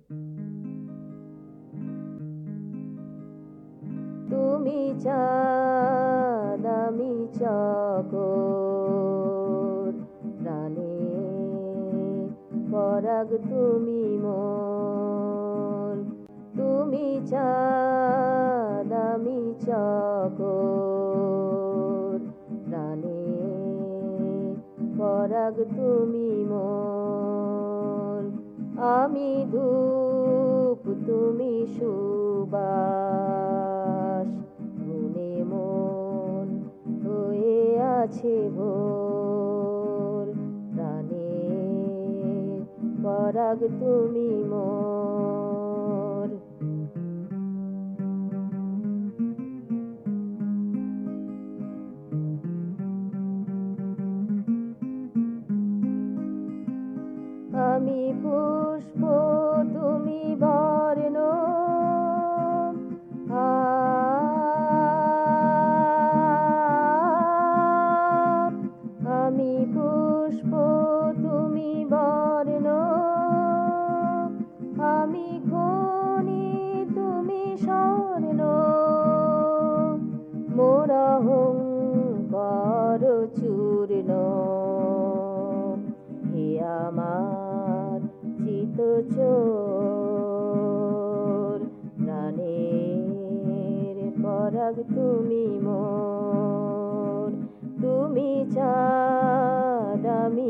তুমি চাঁদ আমি চাকর, প্রাণে পরাগ তুমি মোর। তুমি চাঁদ আমি চাকর, প্রাণে পরাগ তুমি মোর। আমি ধূপ তুমি সুবাস, গুণে মন হয়ে আছে ভোর। প্রাণে পরাগ তুমি মোর। আমি পুষ্প তুমি বর্ণ, আমি পুষ্প তুমি বর্ণ, আমি খনি তুমি স্বর্ণ। মোর অহংকার চূর্ণ, হে আমার চিতচোর। প্রাণের পরাগ তুমি মোর। তুমি চাঁদ আমি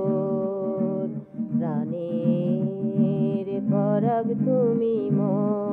চাকর, প্রাণের পরাগ তুমি মোর।